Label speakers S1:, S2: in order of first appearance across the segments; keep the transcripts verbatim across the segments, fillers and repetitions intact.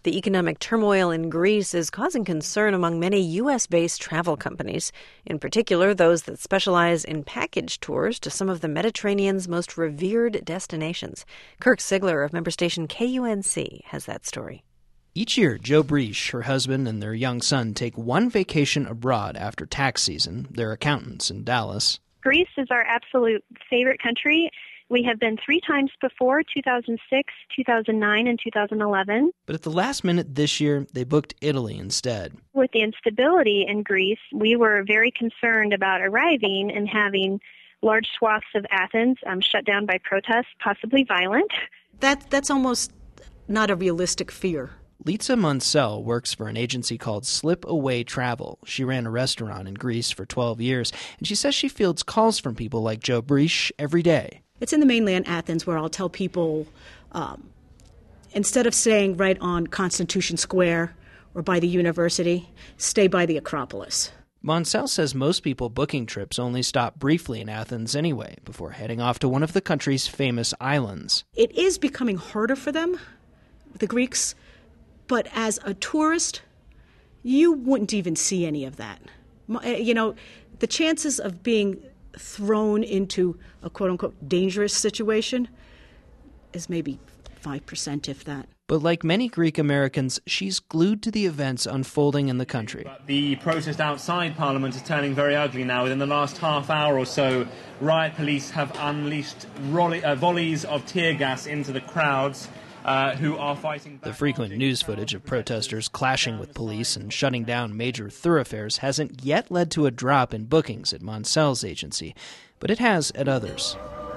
S1: The economic turmoil in Greece is causing concern among many U S-based travel companies, in particular those that specialize in package tours to some of the Mediterranean's most revered destinations. Kirk Sigler of member station K U N C has that story.
S2: Each year, Jo Briesch, her husband, and their young son take one vacation abroad after tax season. They're accountants in Dallas.
S3: Greece is our absolute favorite country. We have been three times before, two thousand six, two thousand nine, and two thousand eleven.
S2: But at the last minute this year, they booked Italy instead.
S3: With the instability in Greece, we were very concerned about arriving and having large swaths of Athens um, shut down by protests, possibly violent.
S4: That That's almost not a realistic fear.
S2: Litsa Munsell works for an agency called Slip Away Travel. She ran a restaurant in Greece for twelve years, and she says she fields calls from people like Jo Briesch every day.
S4: It's in the mainland Athens where I'll tell people, um, instead of staying right on Constitution Square or by the university, stay by the Acropolis.
S2: Munsell says most people booking trips only stop briefly in Athens anyway, before heading off to one of the country's famous islands.
S4: It is becoming harder for them, the Greeks, but as a tourist, you wouldn't even see any of that. You know, the chances of being thrown into a quote-unquote dangerous situation is maybe five percent, if that.
S2: But like many Greek Americans, she's glued to the events unfolding in the country.
S5: But the protest outside Parliament is turning very ugly now. Within the last half hour or so, riot police have unleashed rolly, uh, volleys of tear gas into the crowds. Uh, who are fighting back.
S2: The frequent news footage of protesters clashing with police and shutting down major thoroughfares hasn't yet led to a drop in bookings at Munsell's agency, but it has at others.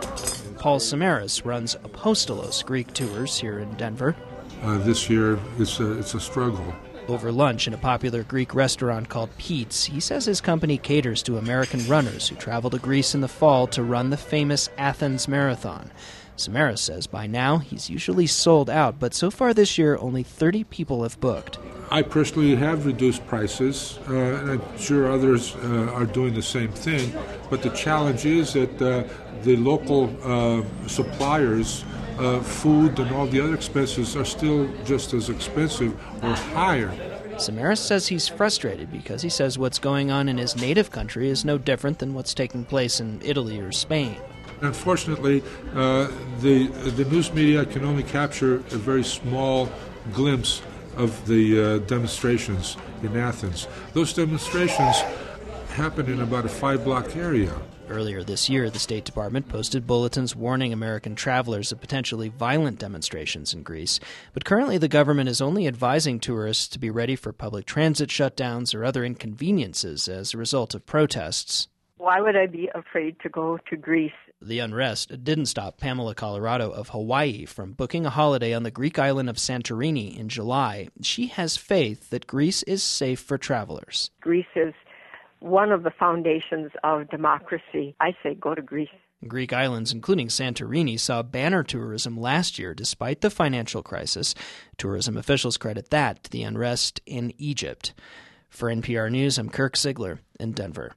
S2: Paul Samaras runs Apostolos Greek Tours here in Denver.
S6: Uh, this year, it's a, it's a struggle.
S2: Over lunch in a popular Greek restaurant called Pete's, he says his company caters to American runners who travel to Greece in the fall to run the famous Athens Marathon. Samaras says by now he's usually sold out, but so far this year only thirty people have booked.
S6: I personally have reduced prices, uh, and I'm sure others uh, are doing the same thing, but the challenge is that uh, the local uh, suppliers, uh, food and all the other expenses are still just as expensive or higher.
S2: Samaras says he's frustrated because he says what's going on in his native country is no different than what's taking place in Italy or Spain.
S6: Unfortunately, uh, the the news media can only capture a very small glimpse of the uh, demonstrations in Athens. Those demonstrations happen in about a five-block area.
S2: Earlier this year, the State Department posted bulletins warning American travelers of potentially violent demonstrations in Greece. But currently, the government is only advising tourists to be ready for public transit shutdowns or other inconveniences as a result of protests.
S7: Why would I be afraid to go to Greece?
S2: The unrest didn't stop Pamela Colorado of Hawaii from booking a holiday on the Greek island of Santorini in July. She has faith that Greece is safe for travelers.
S7: Greece is one of the foundations of democracy. I say go to Greece.
S2: Greek islands, including Santorini, saw banner tourism last year despite the financial crisis. Tourism officials credit that to the unrest in Egypt. For N P R News, I'm Kirk Sigler in Denver.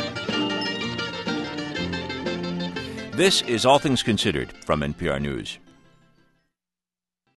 S8: This is All Things Considered from N P R News.